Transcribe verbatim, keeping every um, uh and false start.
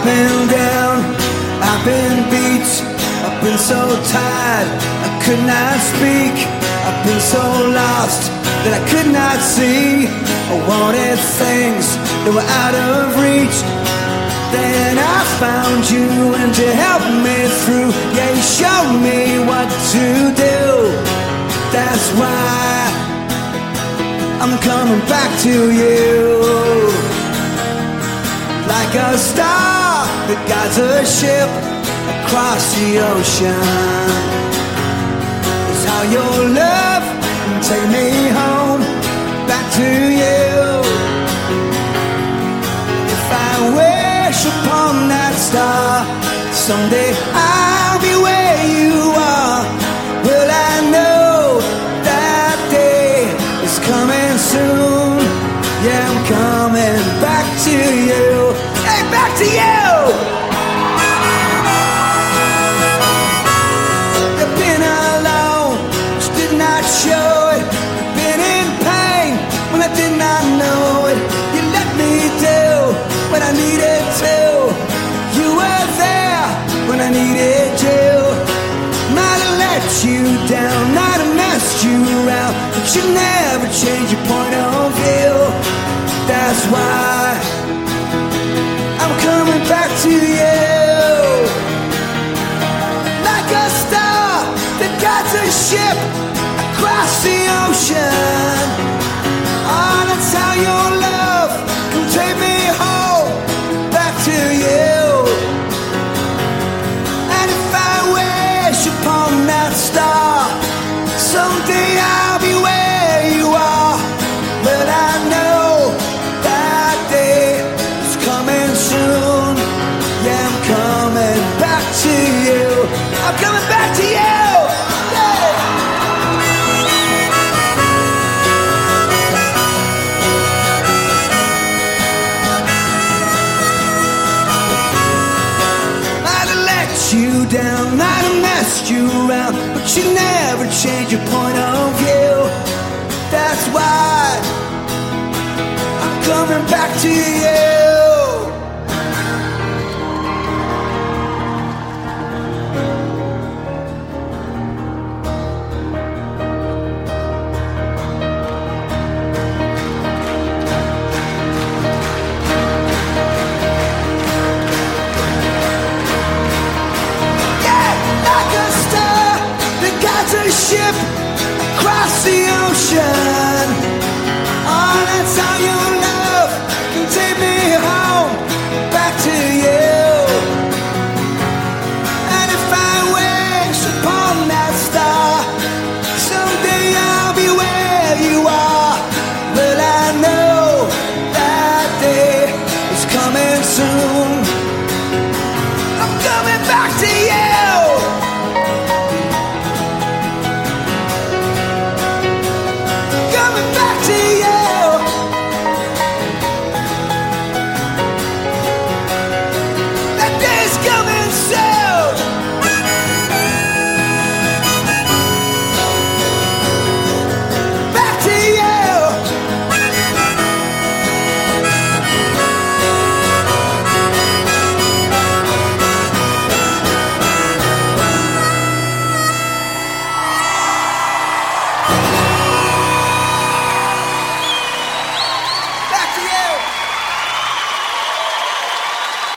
I've been down, I've been beat, I've been so tired I could not speak. I've been so lost that I could not see. I wanted things that were out of reach. Then I found you and you helped me through. Yeah, you showed me what to do. That's why I'm coming back to you. Like a star that guides a ship across the ocean. It's how your love can take me home, back to you. If I wish upon that star, someday I'll be where you are. Well, I know that day is coming soon. Yeah, I'm coming back to you. Hey, back to you! You've been alone, just did not show it. You've been in pain when I did not know it. You let me do what I needed to. You were there when I needed you. Might have let you down, might have messed you around, but you never change your point of view. That's why I'm coming back to you. Like a star that guides a ship across the ocean. Oh, that's how your love can take me home, back to you. And if I wish upon that star, someday I'll be where you are. But I know that day is coming soon. Yeah, I'm coming back to you. I'm coming back to you. Yeah. Might have let you down, might have messed you around, but you never change your point of view. That's why I'm coming back to you.